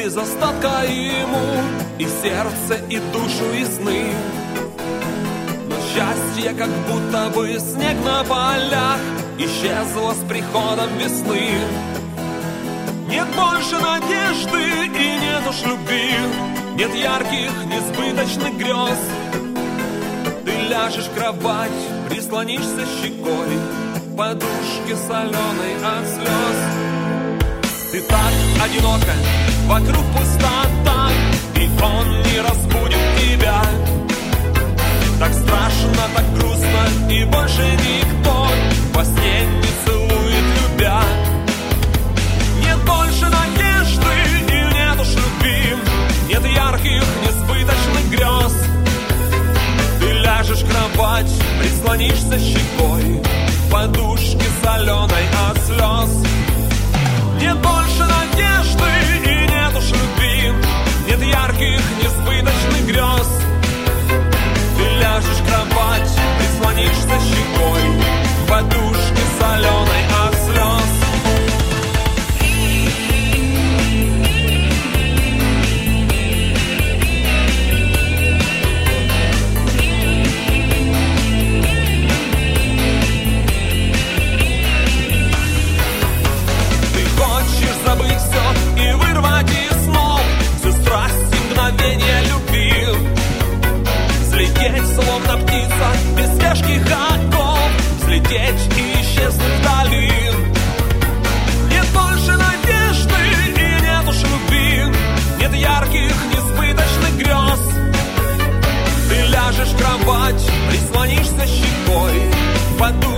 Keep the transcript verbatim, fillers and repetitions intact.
без остатка ему и сердце, и душу, и сны. Но счастье, как будто бы снег на полях, исчезло с приходом весны. Нет больше надежды и нет уж любви, нет ярких, несбыточных грез. Ты ляжешь в кровать, прислонишься щекой к подушке соленой от слез. Ты так одинока, вокруг пустота, и он не разбудит тебя. Так страшно, так грустно, и больше никто во сне не целует любя. Нет больше надежды и нет уж любви, нет ярких, несбыточных грез. Ты ляжешь в кровать, прислонишься щекой к подушке соленой от слез. Нет больше надежды и нет уж любви, нет ярких, несбыточных грез. Ты ляжешь в кровать, прислонишься щекой к подушке соленой от слез. Забыть все и вырвать из снов всю страсть и мгновение любви. Взлететь, словно птица, без тяжких оков, взлететь и исчезнуть вдали. Нет больше надежды и нет уж любви, нет ярких, несбыточных грез. Ты ляжешь в кровать, прислонишься щекой к подушке